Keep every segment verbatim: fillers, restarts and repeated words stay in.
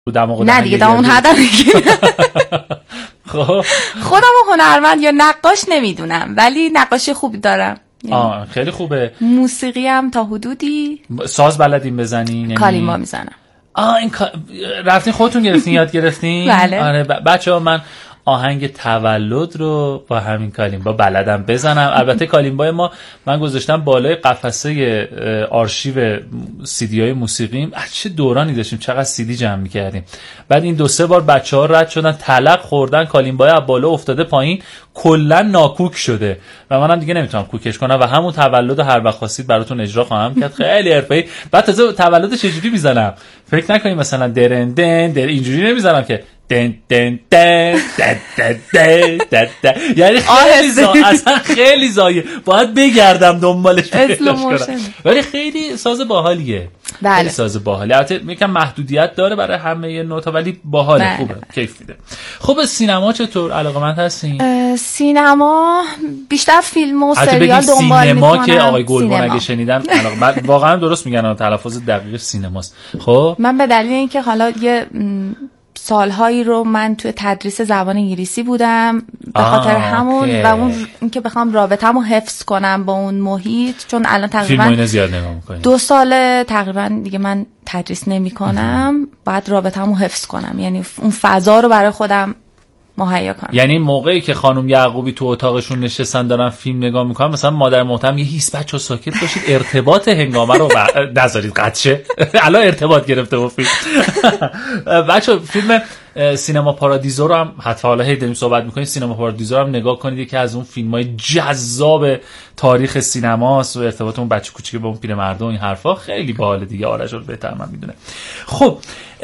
دماغ نه دیگه تا اون حد دیگه. خب خودم هنرمند یا نقاش نمیدونم ولی نقاشی خوبی دارم. آه خیلی خوبه. موسیقی هم تا حدودی. ساز بلدین بزنین؟ کالیمبا میزنم. آه این کا... رفتین خودتون گرفتین یاد گرفتین؟ بله. آره ب... بچه‌ها من آهنگ تولد رو با همین کالیمبا بلدم بزنم. البته کالیمبای ما من گذاشتم بالای قفسه آرشیو سیدی های موسیقیم. چه دورانی داشتیم، چقدر سیدی جمع می‌کردیم. بعد این دو سه بار بچه‌ها رد شدن، تلق خوردن، کالیمبای از بالا افتاده پایین، کلا ناکوک شده و منم دیگه نمیتونم کوکش کنم و همون تولد هر وقت خواستید براتون اجرا خواهم کرد. خیلی حرفه‌ای. بعد تازه تولد چجوری میزنم؟ فکر نکنید مثلا درن دن در اینجوری نمیزنم که دن دن دن دن دن دن دن، یعنی خیلی زا... اصلا خیلی زایه، باید بگردم دنبالش پیداش کنم. ولی خیلی ساز باحالیه. بله. خیلی ساز باحالیه. البته میگم محدودیت داره برای همه نوتا ولی باحاله. بله. خوبه، کیف میده. خب سینما چطور علاقه‌مند هستین؟ سینما بیشتر فیلم و سریال دنبال سینما میکنم. که آقای گلبن اگه شنیدن علاقه واقعا درست میگن، تلفظ دقیق سینماست. خب من به دلیل اینکه حالا یه سالهایی رو من توی تدریس زبان انگلیسی بودم به خاطر همون اوکی. و اون اینکه بخوام رابطه‌مو حفظ کنم با اون محیط، چون الان تقریبا زیاد نگاه می‌کنی. دو سال تقریبا دیگه من تدریس نمی‌کنم، بعد رابطه‌مو حفظ کنم، یعنی اون فضا رو برای خودم مهیا کنم. یعنی موقعی که خانم یعقوبی تو اتاقشون نشستن دارن فیلم نگاه میکنن، مثلا مادر محترم یه هیس بچه‌ها ساکت باشید، ارتباط هنگامه رو نذارید قطع شه. الان ارتباط گرفته با فیلم. بچه‌ها فیلم سینما پارادیزو رو هم حتی حالا هی داریم صحبت میکنیم، سینما پارادیزو رو هم نگاه کنید، یکی از اون فیلم‌های جذاب تاریخ سینماست و ارتباط اون بچه کوچیک با اون پیرمرد و این حرفا خیلی باحال دیگه. آرش رو بهتر من میدونه. خب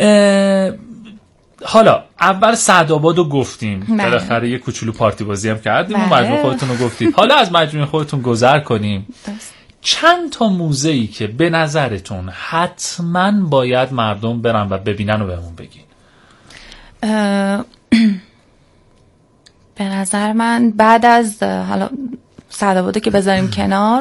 حالا اول سعدآباد رو گفتیم، بالاخره یه کوچولو پارتی بازی هم کردیم و مجموعه خودتون رو گفتید. حالا از مجموعه خودتون گذر کنیم. چند تا موزه‌ای که به نظرتون حتما باید مردم برن و ببینن و بهمون بگین. به نظر من بعد از حالا سعدآبادو که بذاریم کنار،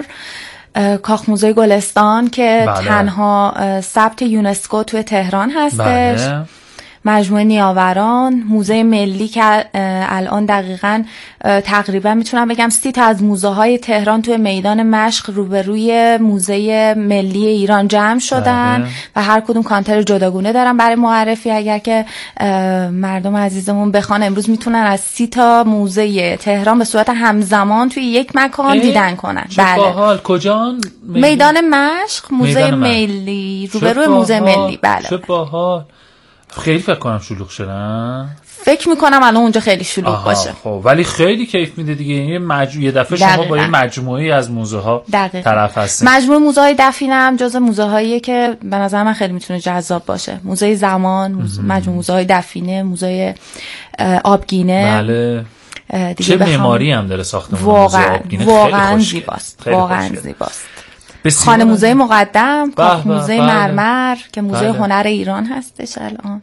کاخ موزه گلستان که بله. تنها ثبت یونسکو توی تهران هستش. بله. مجموعه نیاوران، موزه ملی که الان دقیقاً تقریبا میتونم بگم سی تا از موزه های تهران توی میدان مشق روبروی موزه ملی ایران جمع شدن بله. و هر کدوم کانتر جداگونه دارن برای معرفی. اگر که مردم عزیزمون بخوان امروز میتونن از سی تا موزه تهران به صورت همزمان توی یک مکان دیدن کنن. بله. باحال. کجا؟ میدان مشق، موزه ملی روبروی موزه ملی. بله. چه باحال. خیلی فکر کنم شلوغ شدن. فکر میکنم الان اونجا خیلی شلوغ باشه. خب ولی خیلی کیف میده دیگه. یه مجموعه یه دفعه شما با یه مجموعه‌ای از موزه ها طرف هستین. مجموعه موزه های دفینه هم جزو موزه هاییه که به نظر من خیلی میتونه جذاب باشه. موزه زمان، موزه مجموعه موزه های دفینه، موزه آبگینه. بله. چه معماری هم داره ساختمان موزه آبگینه. واقعا زیباست. واقعا زیباست. خانه موزه مقدم، کاخ موزه مرمر که موزه بله. هنر ایران هستش الان.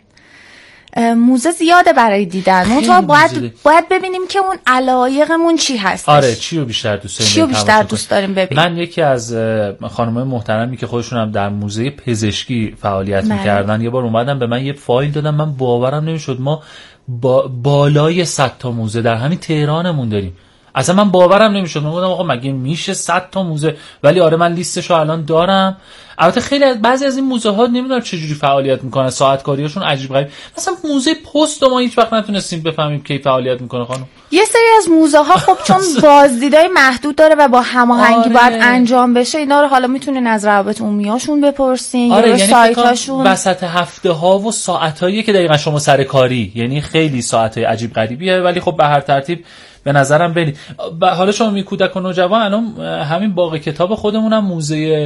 موزه زیاده برای دیدن. ما باید باید ببینیم که اون علایقمون چی هستش. آره چی رو بیشتر دوست داریم؟ چی رو بیشتر دوست داریم ببینیم. من یکی از خانم‌های محترمی که خودشون هم در موزه پزشکی فعالیت می‌کردن یه بار اومدن به من یه فایل دادن، من باورم نمی‌شد ما با بالای صد تا موزه در همین تهرانمون داریم. اصلا من باورم نمیشد. من گفتم آقا مگه میشه صد تا موزه؟ ولی آره من لیستشو الان دارم. البته خیلی از بعضی از این موزه ها نمیدونم چه جوری فعالیت میکنن، ساعت کاریاشون عجیب غریب. مثلا موزه پست ما هیچ وقت نتونستیم بفهمیم کی فعالیت میکنه خانم. یه سری از موزه ها خب چون بازدیدای محدود داره و با هماهنگی آره. باید انجام بشه، اینا رو حالا میتونین از روابط عمومیاشون بپرسین آره یا یعنی سایتاشون. وسط هفته ها و ساعتایی که دقیقاً شما سر کاری، یعنی خیلی ساعتای عجیب غریبیه، ولی خب به هر ترتیب به نظرم برید. حالا شما می کودک و نوجوان الان همین باغ کتاب خودمونم موزه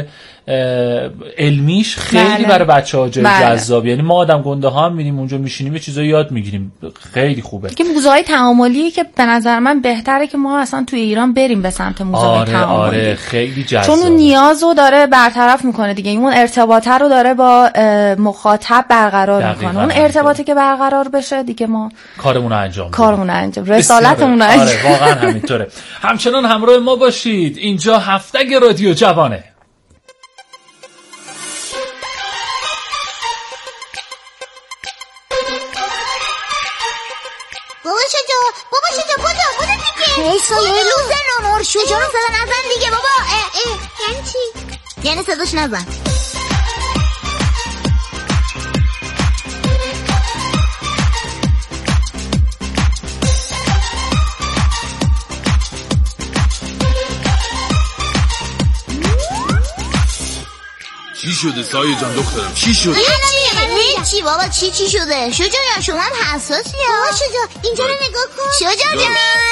علمیش خیلی بله. برای بچه‌ها جای بله. جذاب، یعنی ما آدم گنده ها هم میریم اونجا میشینیم یه چیزایی یاد میگیریم، خیلی خوبه. که موزه‌های تعاملی که به نظر من بهتره که ما اصلا توی ایران بریم به سمت موزه‌های آره، تعاملی. آره خیلی جذابه. چون اون نیازو داره برطرف میکنه دیگه، اون ارتباطه رو داره با مخاطب برقرار میکنه. اون ارتباطی که برقرار بشه دیگه ما کارمون رو انجام کارمون رو انجام رسالتمون رو انجام. آره واقعا همینطوره. همچنان همراه ما باشید. اینجا هفتگ رادیو جوانه. بابا شجاع بابا شجاع بودو بودو دیگه. ای سایه لوزر نونور شجاع رو صدا نزن دیگه بابا. اه اه یعنی چی؟ یعنی صداش نزن. چی شده سایه جان دخترم؟ چی شده؟ چی بابا چی چی شده؟ شجاع جان شما هم حساسی ها. بابا شجاع اینجا رو نگاه کن. شجاع جان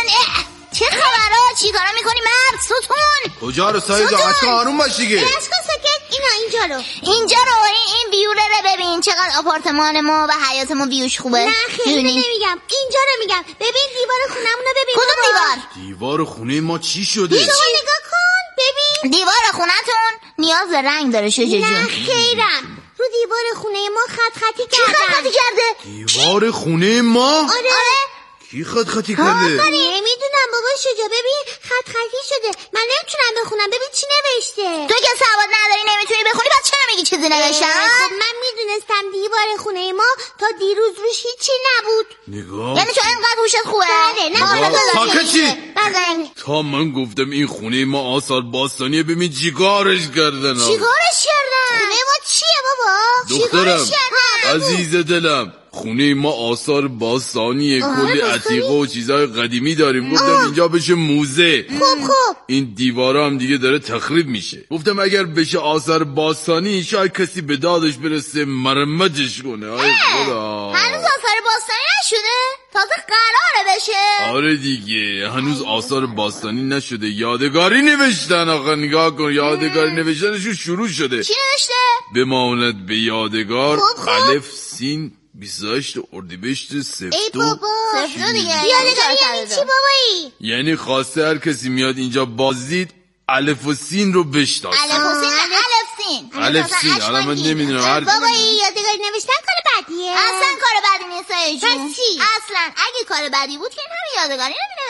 چه خبرها؟ چی کارا میکنی مرد؟ ستون کجا رو سایه جان؟ اصلا آروم باش دیگه. اشکا سکت. اینا اینجا رو اینجا رو این, این بیوره رو ببین چقدر آپارتمان ما و حیات ما بیوش خوبه. نه خیلی نمیگم اینجا رو میگم. ببین دیوار خونمون رو ببین. کدوم دیوار؟ دیوار خونه ما چی شده؟ شما نگاه کن ببین. دیوار خونتون نیاز به رنگ داره شجاع جون. نه خیرم رو دیوار خونه ما خط خطی کردن. کی خط خطی کرده؟ دیوار خونه ما؟ آره آره. کی خط خطی کرده؟ نمیدونم بابا شجاع ببین خط خطی شده. من نمیتونم بخونم. ببین چی نوشته. تو که سواد نداری نمیتونی بخونی بعد چرا میگی چیزی نوشتم؟ خب من میدونستم دیوار خونه ما تا دیروز روش هیچی نبود. نگاه یعنی تو اینقدر هوشت خوبه؟ بله نه ساکت چی؟ بزنگ. تا من گفتم این خونه ما آثار باستانیه ببین چیکارش کردن. چیکارش کردن؟ خونه ما چیه بابا؟ دخترم عزیز دلم خونه ما آثار باستانیه. کلی عتیقه و چیزای قدیمی داریم. گفتم اینجا بشه موزه. خوب خوب. این دیوارا هم دیگه داره تخریب میشه. گفتم اگر بشه آثار باستانی شاید کسی به دادش برسه مرمتش کنه. آی خدا هنوز آثار باستانی نشده؟ تازه قراره بشه. آره دیگه هنوز آثار باستانی نشده. یادگاری نوشتن. آقا نگاه کن یادگاری نوشتنشون شروع شده. چی نوشته؟ بماند به یادگار خوب خوب. الف سین بیست و هشت اردیبهشت سفتو. ای بابا سفتو دیگه. یادگاری یعنی چی بابایی؟ یعنی خواسته هر کسی میاد اینجا بازدید الف و سین رو بشناسه. الف و سین الف سین الف سین حالا من نمیدونم هر بابایی یادگاری نوشتن کار بدیه. اصلا کار بدی نیست سایه جون. پس چی؟ اصلا اگه کار بدی بود که این همه یادگاری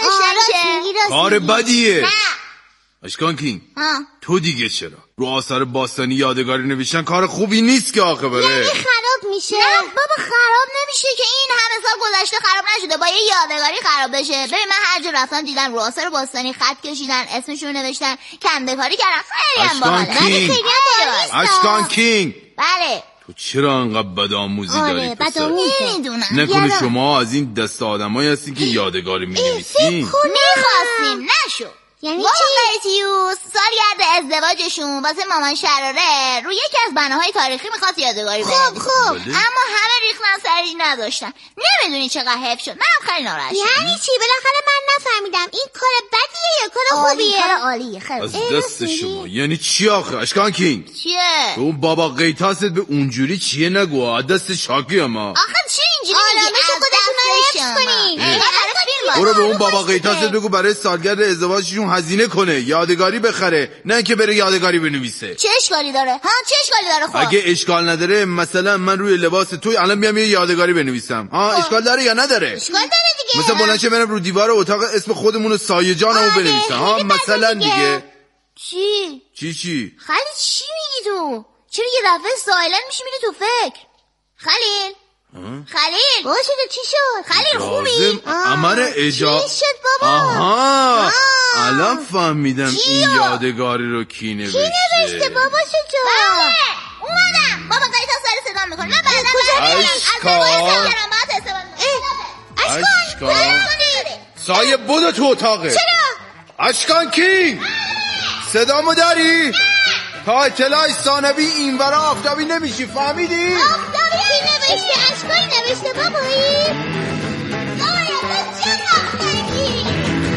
نمی نوشتن که. کار بدیه. نه اشکان کینگ ها. تو دیگه چرا رو آثار باستانی یادگاری نوشتن کار خوبی نیست که آخه بره. یعنی خراب میشه. نه بابا خراب نمیشه که این همه سال گذشته خراب نشده با یه یادگاری خراب بشه. ببین من هر جا رفتم دیدم رو آثار باستانی خط کشیدن اسمشون نوشتن کنده کاری کردن. خیلی هم باحاله. اشکان کینگ اشکان کینگ بله تو چرا انقدر بدآموزی آره داری پسر؟ نمیدونم. نکنه شما از این دست آدمایی هستین که یادگاری می‌نویسین؟ میخواستیم نشو. یعنی بابا چی؟ قیتیوس سالگرد ازدواجشون واسه مامان شراره رو یکی از بناهای تاریخی میخواست یادگاری بنویسه. خب خب اما همه ریختن سرش نداشتن. نمیدونی چقدر حیف شد. منم خیلی ناراحت شدم. یعنی چی؟ بالاخره من نفهمیدم این کار بدیه یا کار خوبیه؟ کار عالیه خیلی. از دست شما یعنی چی آخه اشکان کینگ؟ چیه؟ اون بابا قیتاست به اونجوری چیه نگو از دست شاکی اما. آخه چی اینجوری میگی؟ آرامش خودتون رو حفظ کنین. برو به اون بابا قیتاست بگو برای سالگرد ازدواجشون هزینه کنه یادگاری بخره نه که بره یادگاری بنویسه. چه اشکالی داره؟ ها چه اشکالی داره خب؟ اگه اشکال نداره مثلا من روی لباس توی الان بیام یه یادگاری بنویسم ها اشکال داره یا نداره؟ اشکال داره دیگه. مثلا بلند شه برم رو دیوار اتاق اسم خودمون رو سایه جانمو بنویسم ها مثلا دیگه. چی؟ چی چی؟ خلیل چی میگی تو؟ چرا یه دفعه سایلنت میشی میری تو فکر؟ خلیل خلیل باشه چی شد؟ خلیل خوبی؟ امر اجا چی شد بابا؟ آها الان فهمیدم این یادگاری رو کی نوشته. کی نوشته بابا شجا؟ بله اومدم بابا قیتا سر صدا میکنه. من بعدا برمیگردم اشکان اشکان سایه بودو تو اتاقه. چرا؟ اشکان کی؟ صدامو داری؟ تا اطلاع ثانوی اینورا آفتابی نمیشی فهمیدی؟ آفتابی کی نوشته؟ اشکانی نوشته بابایی؟ آیا تو چه رفتنی؟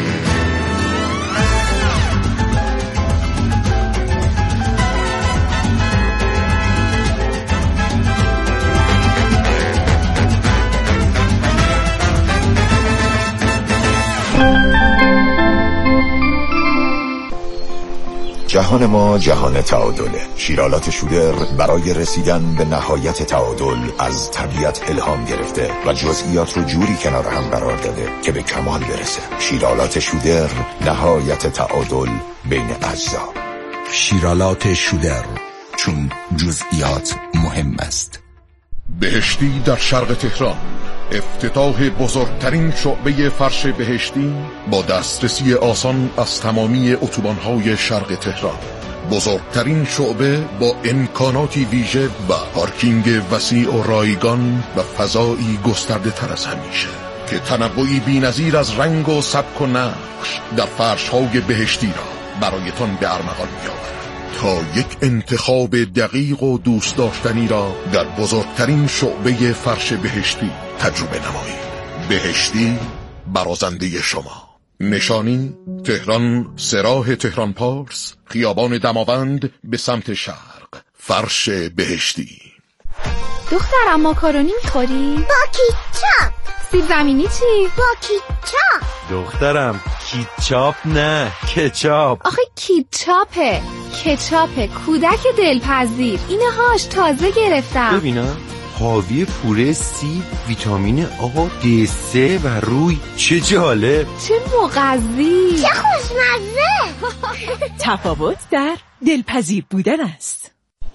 جهان ما جهان تعادله. شیرالات شودر برای رسیدن به نهایت تعادل از طبیعت الهام گرفته و جزئیات رو جوری کنار هم قرار داده که به کمال برسه. شیرالات شودر نهایت تعادل بین اجزا. شیرالات شودر چون جزئیات مهم است. بهشتی در شرق تهران افتتاح بزرگترین شعبه فرش بهشتی با دسترسی آسان از تمامی اتوبان‌های شرق تهران. بزرگترین شعبه با امکاناتی ویژه و پارکینگ وسیع و رایگان و فضایی گسترده تر از همیشه که تنوعی بی‌نظیر از رنگ و سبک و نقش در فرش‌های بهشتی را برایتان به ارمغان می‌آورد تا یک انتخاب دقیق و دوست داشتنی را در بزرگترین شعبه فرش بهشتی تجربه نمایید. بهشتی برازنده شما. نشانی تهران، سراح تهران پارس، خیابان دماوند به سمت شرق. فرش بهشتی. دخترم ماکارونی میخوری؟ با کیچاپ. سیب زمینی چی؟ با کیچاپ. دخترم کیچاپ نه کچاپ. آخه کیچاپه کچاپه کودک دلپذیر. اینه هاش تازه گرفتم. ببینم حاوی پوره سی، ویتامین آ، دی سه و روی. چه جالب، چه مغذی، چه خوشمزه. تفاوت در دلپذیر بودن است.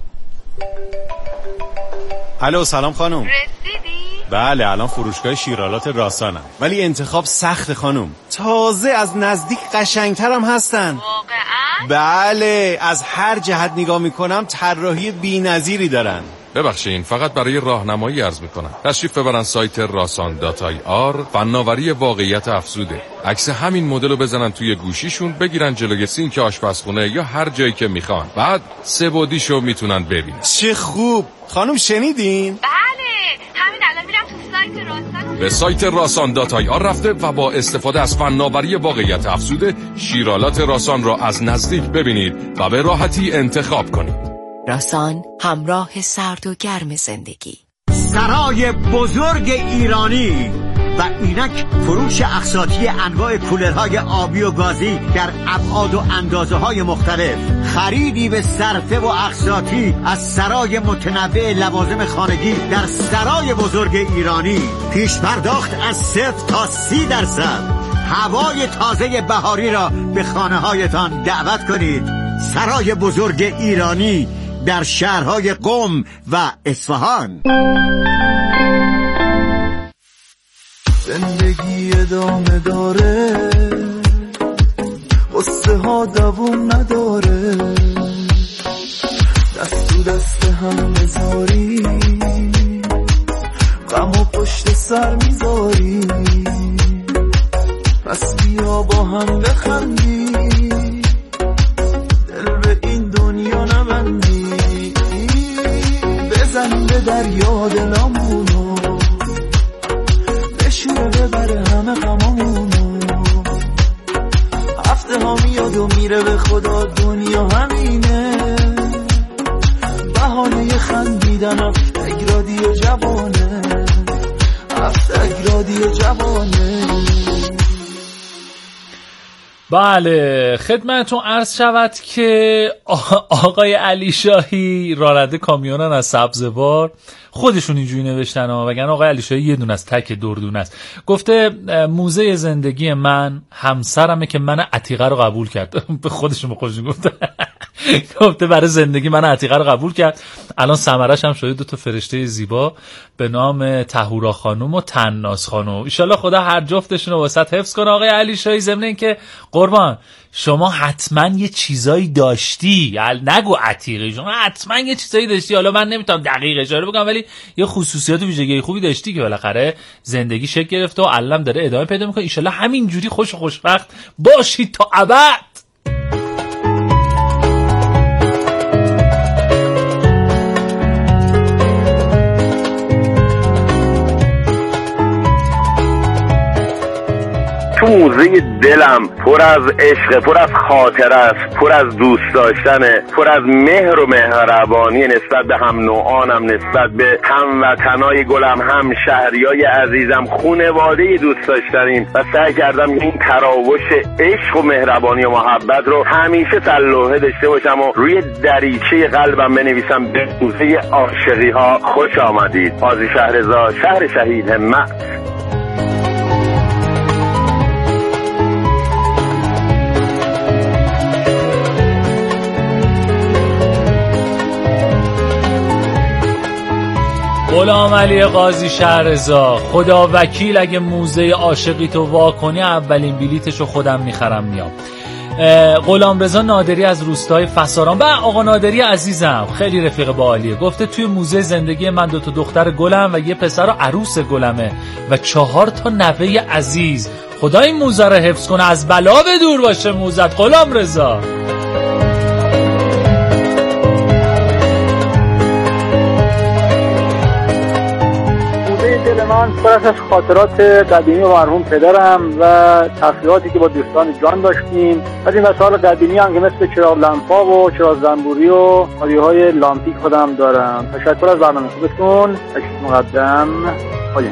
الو سلام خانم. رسیدی؟ بله الان فروشگاه شیرالات راسانم، ولی انتخاب سخت خانم. تازه از نزدیک قشنگترم هستن. واقعا؟ بله از هر جهت نگاه میکنم طراحی بی‌نظیری دارن. ببخشین فقط برای راهنمایی عرض میکنم تشریف ببرن سایت راسان دات آی آر. فناوری واقعیت افزوده. عکس همین مدل رو بزنن توی گوشیشون، بگیرن جلوی سینک آشپزخونه یا هر جایی که میخوان، بعد سه بعدیشو میتونن ببینن. چه خوب خانم، شنیدین؟ بله همین الان میرم تو سایت راسان. به سایت راسان دات آی آر رفته و با استفاده از فناوری واقعیت افزوده شیرالات راسان را از نزدیک ببینید و به راحتی انتخاب کنید. راسان، همراه سرد و گرم زندگی. سرای بزرگ ایرانی و اینک فروش اقساطی انواع کولرهای آبی و گازی در ابعاد و اندازه های مختلف. خریدی به صرفه و اقساطی از سرای متنوع لوازم خانگی در سرای بزرگ ایرانی. پیش پرداخت از صفر تا سی درصد. هوای تازه بهاری را به خانه هایتان دعوت کنید. سرای بزرگ ایرانی در شهرهای قم و اصفهان. زندگی ادامه داره، قصه ها دوام نداره، دست تو دست هم بذاری، غم و پشت سر میذاری، پس بیا با هم بخندی، دل به این دنیا نبندی، بزن به دریا دلامونو، بشوره ببره همه غمامونو، هفته ها میاد و میره به خدا دنیا همینه، بهانه خندیدن هفته رادی جوانه، هفته رادی جوانه. بله خدمتتون عرض شود که آقای علی شاهی راننده کامیونن از سبزوار، خودشون اینجوری نوشتن ها، وگرنه آقای علی شاهی یه دونه از تک دردونه است. گفته موزه زندگی من همسرمه که من عتیقه رو قبول کرد. به خودشون به خودشون گفته گفته برای زندگی من عتیقه رو قبول کرد، الان ثمرش هم شده دو تا فرشته زیبا به نام طهورا خانم و تناز خانم. ان شاءالله خدا هر جفتشون رو واسط حفظ کنه. آقای علی شاهی ضمن اینکه قربان شما حتما یه چیزایی داشتی، نگو عتیقه، شما حتما یه چیزایی داشتی، حالا من نمیتونم دقیق اشاره بگم ولی یه خصوصیات و ویژگی خوبی داشتی که بالاخره زندگی شکل گرفته و علم داره ادامه پیدا میکنه. ان شاءالله همینجوری خوش و خوشبخت باشید تا ابد. تو موزه دلم پر از عشق، پر از خاطره است، پر از دوست داشتنه، پر از مهر و مهربانی نسبت به هم نوعانم، نسبت به هموطنای گلم، هم شهریای عزیزم، خانواده دوست داشتنیم و سعی کردم این تراوش عشق و مهربانی و محبت رو همیشه سلوحه داشته باشم و روی دریچه قلبم بنویسم به موزه عاشقی ها خوش آمدید. قاضی شهرزاد، شهر شهید همت. غلام علی قاضی شهرزا، خدا وکیل اگه موزه عاشقی تو وا کنی اولین بلیتشو خودم میخرم میام. غلام رضا نادری از روستای فساران، و آقا نادری عزیزم خیلی رفیق باحالیه، گفته توی موزه زندگی من دو تا دختر گلم و یه پسر عروس گلمه و چهار تا نوه عزیز. خدا این موزه رو حفظ کنه، از بلا به دور باشه موزت غلام رضا. دل من پر از خاطرات قدیمی و مرحوم پدرم و تفریحاتی که با دوستان جان داشتیم. از این وسایل قدیمی هم که مثل چراغ لامپا و چراغ زنبوری و رادیوهای لامپیک خودم دارم. تشکر از برنامه خوبتون. تشکر مقدم. خالی.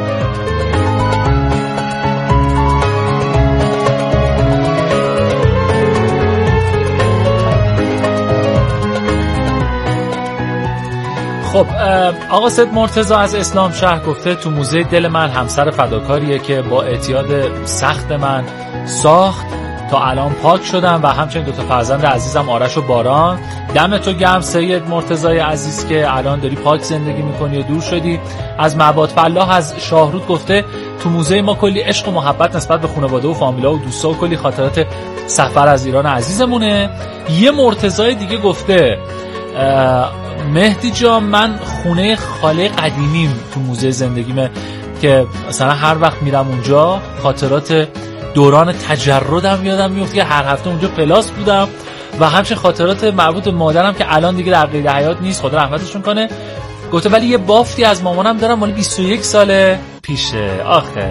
خب آقا سید مرتضی از اسلام شهر گفته تو موزه دل من همسر فداکاریه که با اعتیاد سخت من ساخت تا الان پاک شدم و همچنین دو تا فرزند عزیزم آرش و باران. دم تو گرم سید مرتضی عزیز که الان داری پاک زندگی میکنی و دور شدی از معبد فلاح. از شاهرود گفته تو موزه ما کلی عشق و محبت نسبت به خانواده و فامیلا و دوستا و کلی خاطرات سفر از ایران عزیزمونه. یه مرتضی دیگه گفته مهدی جان من خونه خاله قدیمیم تو موزه زندگیمه که مثلا هر وقت میرم اونجا خاطرات دوران تجردم یادم میفته که هر هفته اونجا پلاس بودم و همچنین خاطرات مربوط به مادرم که الان دیگه در قید حیات نیست خدا رحمتشون کنه. گفته ولی یه بافتی از مامانم دارم مال بیست و یک ساله پیشه. آخه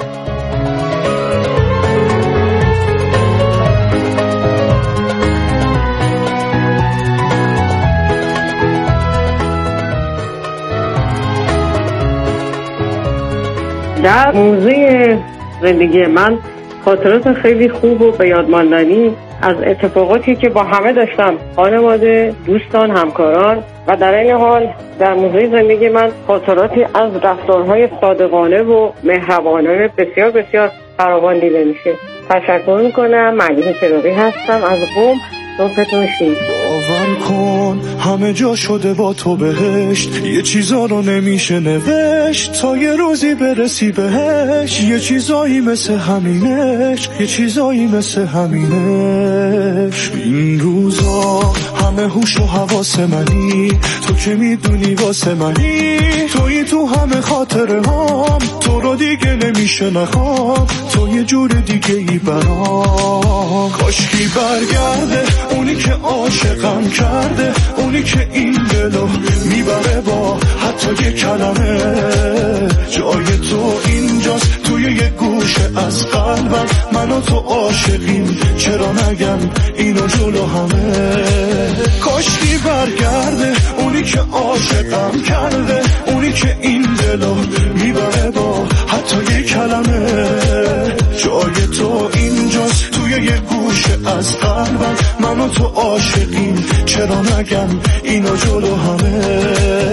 در موزه زندگی من خاطرات خیلی خوب و به یاد ماندنی از اتفاقاتی که با همه داشتم، خانواده، دوستان، همکاران، و در این حال در موزه زندگی من خاطراتی از رفتارهای صادقانه و مهربانانه بسیار بسیار فراوان دیده میشه. تشکر میکنم. ملیحه چراغی هستم از قم. صبحتون شید. باور کن همه جا شده با تو بهشت، یه چیزا رو نمیشه نوشت تا یه روزی برسی بهش. یه چیزایی مثل همینش، یه چیزایی مثل همینش. این روزا همه هوش و حواس منی، تو که میدونی واسه منی، توی تو همه خاطره هام، تو رو دیگه نمیشه نخوام، تو یه جور دیگه ای برام. کاشکی برگرده اونی که عاشقم کرده، اونی که این دلو میبره با حتی یه کلمه. جای تو اینجاست توی یه گوشه از قلبم، من و تو عاشقیم چرا نگم اینو جلو همه. کاشکی برگرده اونی که عاشقم کرده، اونی که این دلو میبره با حتی یه کلمه. جای تو اینجاست توی یه گوشه از قلبم، من و تو عاشقیم چرا نگم اینو جلو همه.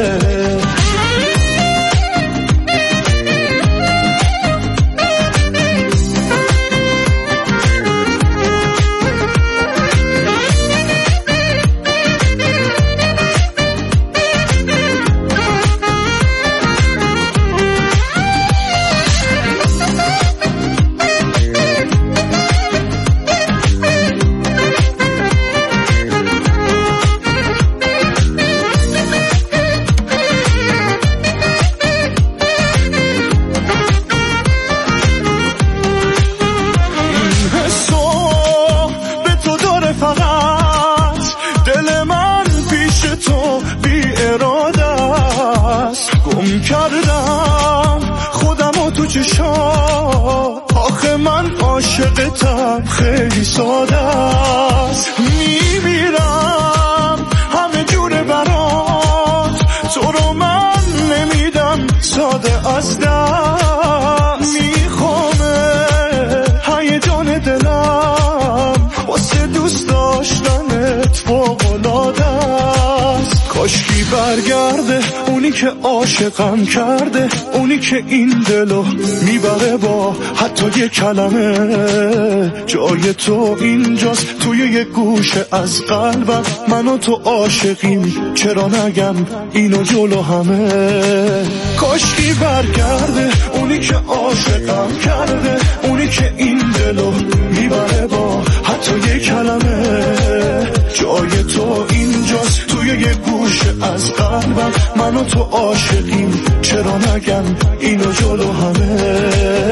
خیلی ساده است، میمیرم همه جوره برات، تو رو من نمیدم ساده از دست. میخوامه هیجان دلم واسه دوست داشتنت فوق‌العاده است. کاشکی برگرده اونی که عاشقم کرده، اونی که این دلو میبره با حتی یه کلمه. جای تو اینجاست توی یه گوشه از قلبم، من و تو عاشقیم چرا نگم اینو جلو همه. کاشکی برگرده اونی که عاشقم کرده، اونی که این دلو میبره با حتی یه کلمه. جای تو اینجاست توی یه گوشه از قلبم، من و تو عاشقیم چرا نگم اینو جلو همه.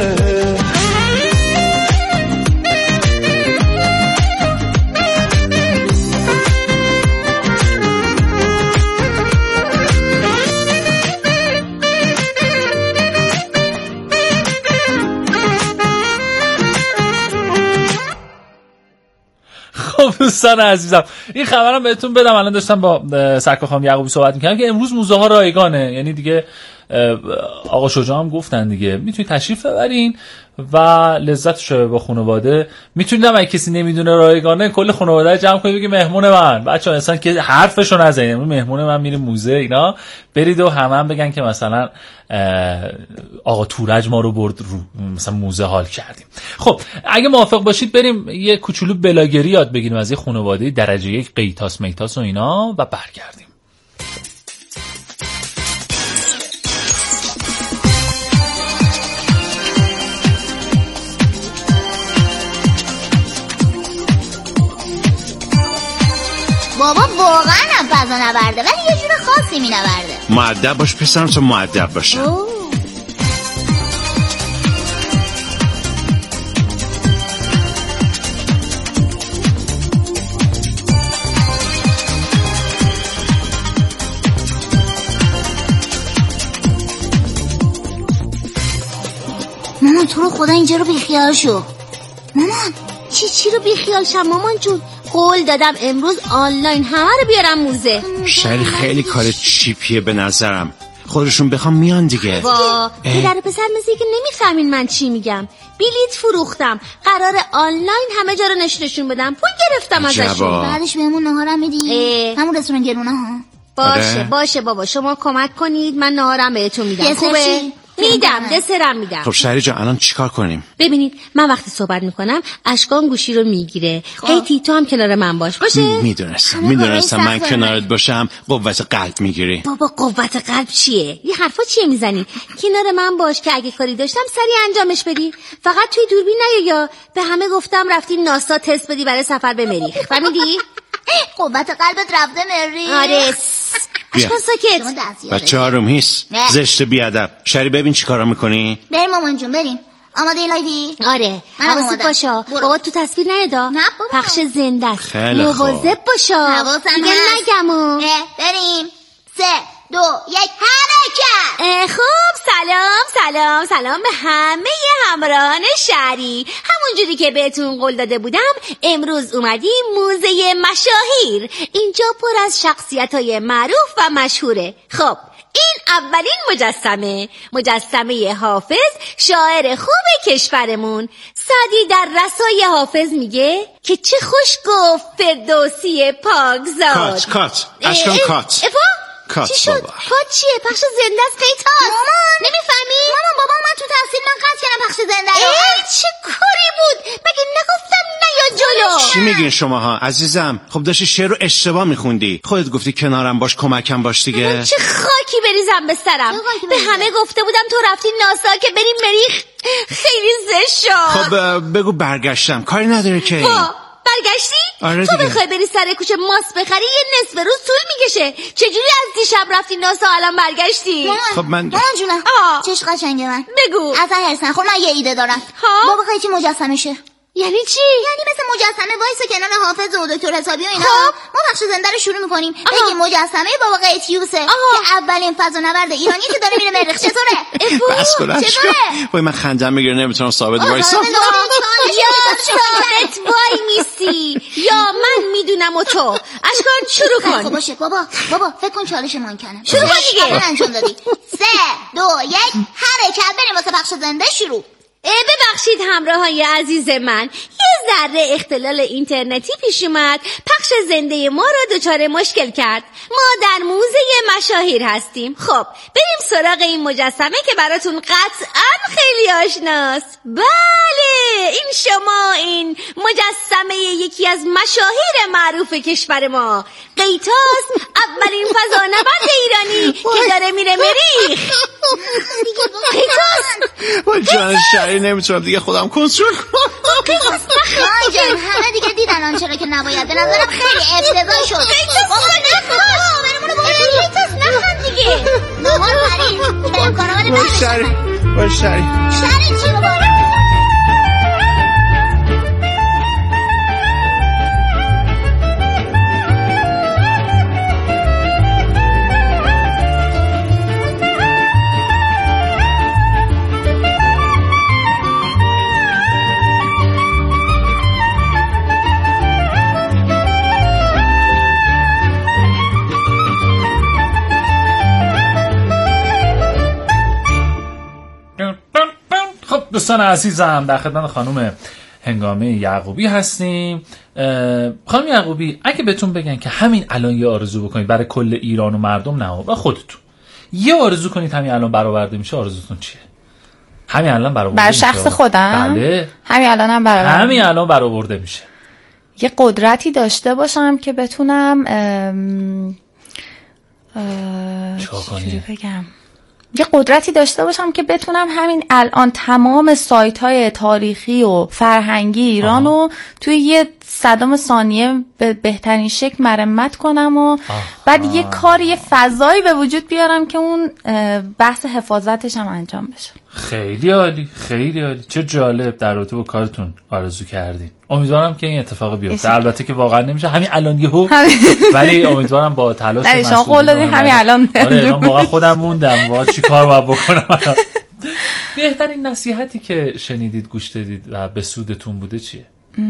خب دوستان عزیزم، این خبرم بهتون بدم. الان داشتم با سرکار خانم یعقوبی صحبت می‌کردم که امروز موزه ها رایگانه، یعنی دیگه آقا شجاع هم گفتن دیگه میتونید تشریف ببرین و لذتش رو با خانواده میتونید. هم اگه کسی نمیدونه رایگانه، کل خانواده جمع کنید بگید مهمون من، بچه‌ها اصلا که حرفشو نزنید، مهمون من میره موزه اینا، برید و همه هم بگن که مثلا آقا تورج ما رو برد رو مثلا موزه حال کردیم. خب اگه موافق باشید بریم یه کوچولو بلاگری یاد بگیریم از یه خانواده درجه یک قیتاس میتاس و اینا و برگردیم. بابا واقعا هم فضا نورده، ولی یه جور خاصی می نورده. مؤدب باش پسرم، تو مؤدب باشه. مامان تو رو خدا اینجا رو بیخیال شو. مامان چی چی رو بیخیال شم مامان جون؟ قول دادم امروز آنلاین همه رو بیارم موزه. شهری خیلی کار چیپیه به نظرم، خودشون بخوام میان دیگه. وا پدر و پسر مثل که نمیفهمین من چی میگم. بلیط فروختم، قرار آنلاین همه جا رو نشونشون بدم، پول گرفتم ازشون. بعدش بهمون نهارم میدی؟ همون رستوران گرونه ها. باشه آره. باشه بابا شما کمک کنید، من نهارم بهتون میدم. خوبه؟ میدم، دسرم میدم. خب شهری جان الان چیکار کنیم؟ ببینید من وقتی صحبت میکنم اشکان گوشی رو میگیره. هیتی تو هم کنار من باش. باشه؟ میدونستم میدونستم من کنارت باشم قوت قلب میگیری. بابا قوت قلب چیه؟ یه حرفا چیه میزنی؟ کنار من باش که اگه کاری داشتم سریع انجامش بدی. فقط توی دوربین نیا، یا به همه گفتم رفتی ناسا تست بدی برای سفر به مریخ. فهمیدی؟ قوت قلبت رفته مریخ. آره اشکان ساکت. بچه آروم هیس، زشت بیادب. شری ببین چی کارا میکنی؟ بریم مامان جون بریم. آماده لایوی؟ آره حواست باشا بابا تو تصویر نیادا، پخش زنده است، مواظب باشا. حواسم دیگه نگمو. بریم. سه دو یک حرکت. خب سلام سلام سلام به همه همراهان شهری. همونجوری که بهتون قول داده بودم امروز اومدیم موزه مشاهیر. اینجا پر از شخصیت‌های معروف و مشهوره. خب این اولین مجسمه مجسمه حافظ، شاعر خوب کشورمون. سعدی در رسای حافظ میگه که چه خوش گفت فردوسی پاکزاد. کات کات اشکان کات کات چی شد؟ کات چیه؟ پخش زنده است قیتاس. مامان نمیفهمی؟ مامان بابا من تو تحصیل من قطع کردم پخش زنده رو. چه کاری بود؟ مگه نگفتم نیا جلو؟ چی میگین شماها عزیزم؟ خب داشتی شعر رو اشتباه میخوندی. خودت گفتی کنارم باش کمکم باش دیگه. چه خاکی بریزم به سرم. به همه گفته بودم تو رفتی ناسا که بریم مریخ. خیلی زشت شد. خب بگو برگشتم، کاری نداره که. برگشتی؟ آره تو بخوای بری سر کوچه ماست بخری یه نصف روز طول میکشه. چجوری از دیشب رفتی ناسا الان برگشتی؟ مامان خب من مامان جونم چش قشنگه من. بگو اصلا هرس نخور، من یه ایده دارم. بابا خیلی چی مجسمه شه. یعنی چی؟ یعنی مثل مجسمه وایسه کنار حافظ و دکتر حسابی و اینا. ما بخش زنده رو شروع میکنیم بگیم مجسمه بابا قیتیوسه که اولین فضانورد ایرانی که داره میره مریخ. چطوره؟ بس کن چطوره؟ وای من خندم میگیره نمیتونم ثابت وایسام. یا ثابت وای میسی یا من میدونم و تو. اشکان شروع کن. خب باشه بابا بابا فکر کن چالش ممکنه. شروع کن دیگه. انجام دادی. سه دو یک حرکت. بریم واسه پخش زنده شروع. ببخشید همراهای عزیز من، یه ذره اختلال اینترنتی پیش اومد، پخش زنده ما رو دچار مشکل کرد. ما در موزه مشاهیر هستیم. خب بریم سراغ این مجسمه که براتون قطعا خیلی آشناست. بله، این شما این مجسمه یکی از مشاهیر معروف کشور ما، قیتاس، اولین فضانورد ایرانی که داره میره مریخ. قیتاس وای جان شهری، نمیتونم دیگه خودم کنترل کنم. قیتاس وای جان، همه دیگه دیدن آنچه را که نباید. به نظرم خیلی افتضاح شد. قیتاس نخواست قیتاس نخواست دیگه. نمان فرید که امکانه بده وای شهری وای شهری شهری چی رو باید؟ دوستان عزیزم، در خدمت خانم هنگامه یعقوبی هستیم. خانم یعقوبی، اگه بهتون بگن که همین الان یه آرزو بکنید برای کل ایران و مردم، نه و خودتون یه آرزو کنید همین الان برآورده میشه، آرزوتون چیه؟ همین الان برآورده برای میشه؟ شخص خودم؟ بله. همین الان هم برآورده همین الان برآورده میشه. یه قدرتی داشته باشم که بتونم ام... چی بگم یه قدرتی داشته باشم که بتونم همین الان تمام سایت های تاریخی و فرهنگی ایران رو توی یه صدام ثانیه به بهترین شکل مرمت کنم و آه. بعد آه. یه کاری، یه فضایی به وجود بیارم که اون بحث حفاظتش هم انجام بشه. خیلی عالی، خیلی عالی. چه جالب در رابطه با کارتون آرزو کردین. امیدوارم که این اتفاق بیفته. البته که واقعا نمیشه همین الان یهو، ولی امیدوارم با تلاش مسئولین. شما قول دادین همین الان. آره من واقعا خودم موندم واقعا چیکار باید بکنم. بهترین نصیحتی که شنیدید، گوش دادید و به سودتون بوده چیه؟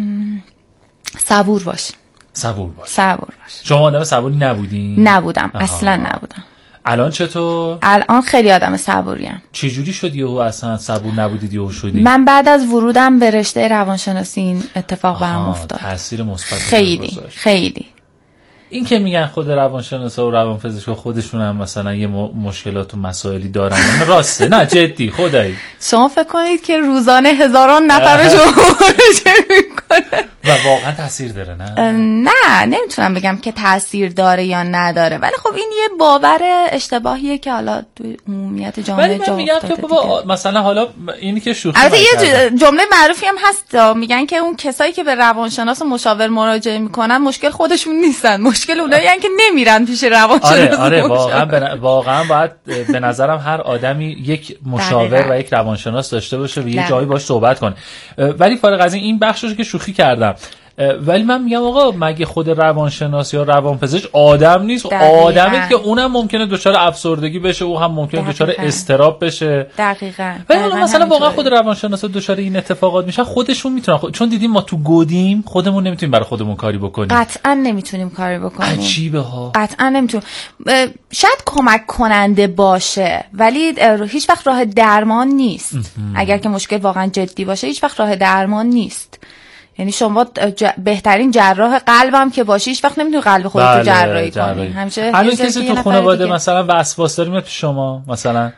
صبور باش. صبور باش. صبور باش. شما آدم صبوری نبودین؟ نبودم. آها. اصلا نبودم. الان چطور؟ الان خیلی آدم صبوریم. چه جوری شد یهو اصلا صبور نبودید یهو شدید؟ من بعد از ورودم به رشته روانشناسی این اتفاق برام افتاد. تاثیر مثبت خیلی خیلی. این که میگن خود روانشناسا و روانپزشکا خودشون هم مثلا یه مشکلات و مسائلی دارن، این راسته؟ نه جدی خدایی. شما فکر کنید که روزانه هزاران نفر رو مراجعه میکنه و واقعا تاثیر داره؟ نه نه نمیتونم بگم که تاثیر داره یا نداره، ولی خب این یه باور اشتباهیه که حالا توی عمومیت جامعه جا افتاده. میگم که بابا مثلا حالا اینی که شوخی، البته یه جمله معروفی هم هست، میگن که اون کسایی که به روانشناس مشاور مراجعه میکنن مشکل خودشون نیستن، مشکل اونایی هستن که نمیرن پیش روانشناس. آره آره واقعا بنا... واقعا باید به نظرم هر آدمی یک مشاور و یک روانشناس داشته باشه و یه جایی باهاش صحبت کنه. ولی فارغ از این این بخشش که شوخی کردم، ولی من میگم آقا مگه خود روانشناس یا روانپزشک آدم نیست؟ آدمی که اونم ممکنه دچار افسردگی بشه، او هم ممکنه دچار اضطراب بشه. دقیقاً. ولی مثلا واقعا خود روانشناسا دچار این اتفاقات میشن، خودشون میتونن خود... چون دیدیم ما تو گودیم خودمون نمیتونیم برای خودمون کاری بکنیم. قطعاً نمیتونیم کاری بکنیم. عجیبه ها. قطعاً نمیتونیم. شاید کمک کننده باشه ولی هیچ وقت راه درمان نیست. اگر که مشکل واقعا جدی باشه هیچ وقت راه درمان نیست. یعنی شما ج... بهترین جراح قلبم که باشی هیچ وقت نمیتونی قلب خودت رو جراحی کنی. همیشه الان کسی تو خانواده مثلا وسواس داره میاد پیش شما، مثلا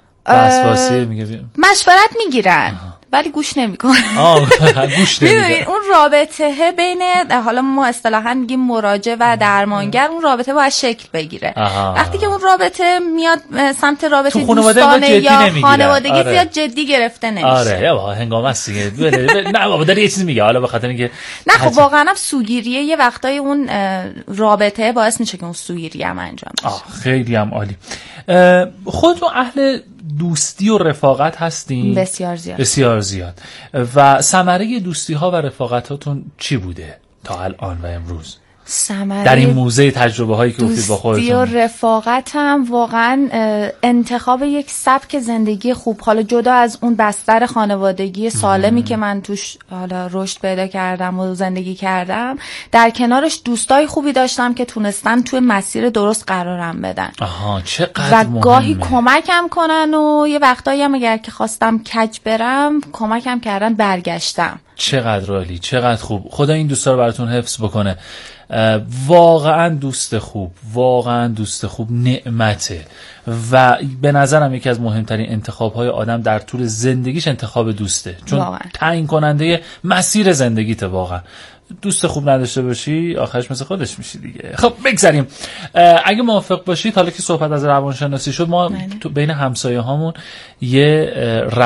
وسواسی میگه مشورت میگیرن ولی گوش نمیکنن. آه گوش نمیکنن. میدونید اون رابطه بین، حالا ما اصطلاحاً میگیم مراجع و درمانگر، اون رابطه باید شکل بگیره. آها. وقتی که اون رابطه میاد سمت رابطه دوستانه یا خانوادگی آره. زیاد جدی گرفته نمیشه. آره یا هنگام است دیگه. نه بابا داره یه چیزی میگه، حالا به خاطر اینکه نه خب واقعا هم سوگیریه یه وقتای اون رابطه باعث میشه که اون سوگیری هم انجام بشه. خیلی هم عالی. خودتون اهل دوستی و رفاقت هستین؟ بسیار زیاد. بسیار زیاد. و ثمره دوستی ها و رفاقتاتون چی بوده تا الان و امروز؟ در این موزه تجربه هایی که گفتید با خودتون؟ دوستی و رفاقتم واقعا انتخاب یک سبک زندگی خوب، حالا جدا از اون بستر خانوادگی سالمی که من توش حالا رشد پیدا کردم و زندگی کردم، در کنارش دوستای خوبی داشتم که تونستن توی مسیر درست قرارم بدن. آها چقدر و مهمه. گاهی کمکم کنن و یه وقتایی هم اگر که خواستم کج برم کمکم کردن برگشتم. چقدر عالی، چقدر خوب. خدا این دوستا رو براتون حفظ بکنه. واقعا دوست خوب، واقعا دوست خوب نعمته و به نظرم یکی از مهمترین انتخاب‌های آدم در طول زندگیش انتخاب دوسته، چون تعیین کننده مسیر زندگیته. واقعا دوست خوب نداشته باشی آخرش مثل خودش میشی دیگه. خب بگذاریم، اگه موافق باشید حالا که صحبت از روانشناسی شد، ما تو بین همسایه هامون یه